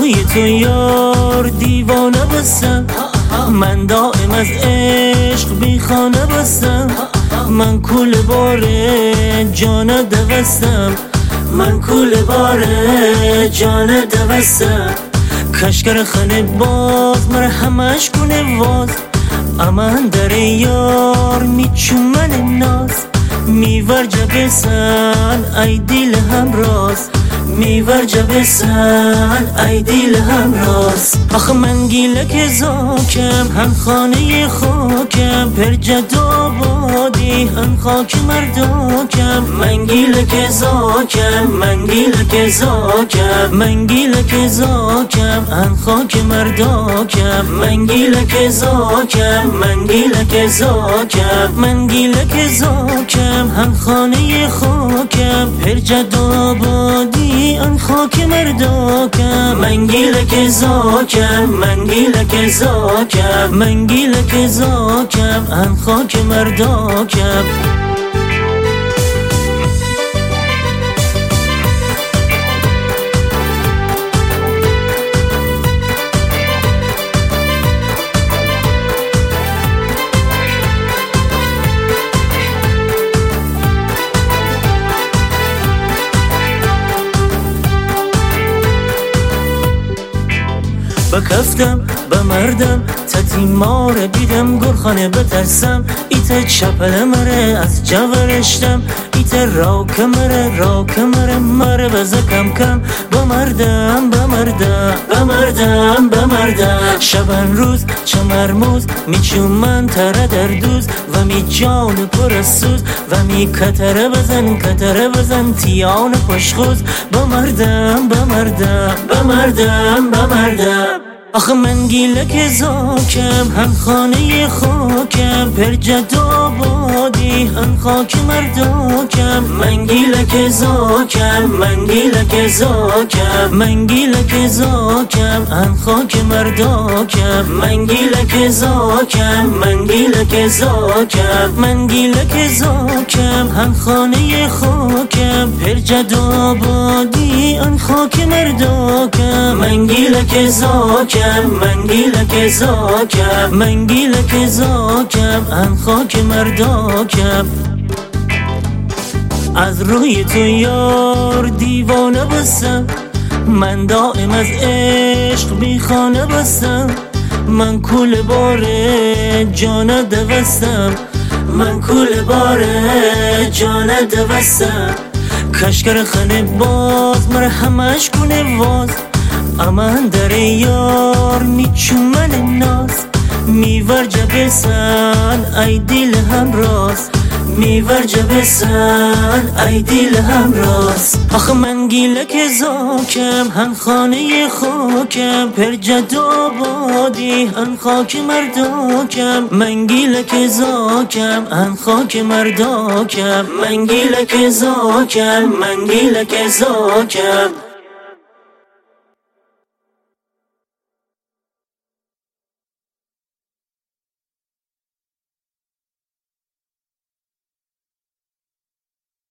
روی تو یار دیوانه بستم، من دائم از عشق بی خانه بستم. من کول بار جانه دوستم، من کول بار جانه دوستم. کشگر خانه باز مر همش کنه واز، امان در یار میچومن ناز. میور جبسن ای دیل همراز، میور جبسن ای دیل همراز. آخه من گیلک زاکم هم خانه خاکم، پر جد آبادی هم خاک مرداکم. من گیلک زاکم، من گیلک زاکم، من گیلک زاکم هم خاک مرداکم. من گیلک زاکم، من گیلک زاکم، من گیلک زاکم هم خانه خاکم، پر جد آبادی ان خاک مرداکم. من گیلک زاکم، من گیلک زاکم، من گیلک زاکم ان خاک مرداکم. بکفتم بمردم تتیمار بیدم گرخانه بترسم. ایت چپل مره از جورشتم، ایت راک مره مره بزکم کم. بمردم بمردم بمردم بمردم، شبن روز چمرموز میچومن تره در دوز. و می جان پرسوز و می کتره بزن تیان پشخوز. بمردم بمردم بمردم بمردم. آخه من گیلک زاکم هم خانه خاکم، پر جد آبادی هم خاک مرداکم. من گیلک زاکم، من گیلک زاکم، من گیلک زاکم هم خاک مرداکم. من گیلک زاکم، من گیلک زاکم، من گیلک زاکم هم خانه خاکم، پر جد آبادی هم خاک مرداکم. من گیلک زاکم، من گیلک زاکم، من گیلک زاکم ان خاک مرداکم. از روی تو یار دیوانه بستم، من دائم از عشق بی خانه بستم. من کول بار جانه دوستم، من کول بار جانه دوستم. کشگر خانه باز مر همش کنه واز، امان در یار میچومن ناز. میور جبسن ای دیل همراز، میور جبسن ای دیل همراز. آخه من گیلک زاکم هم خانه خاکم، پر جد آبادی هم خاک مرداکم. من گیلک زاکم هم خاک مرداکم، من گیلک زاکم، من گیلک زاکم.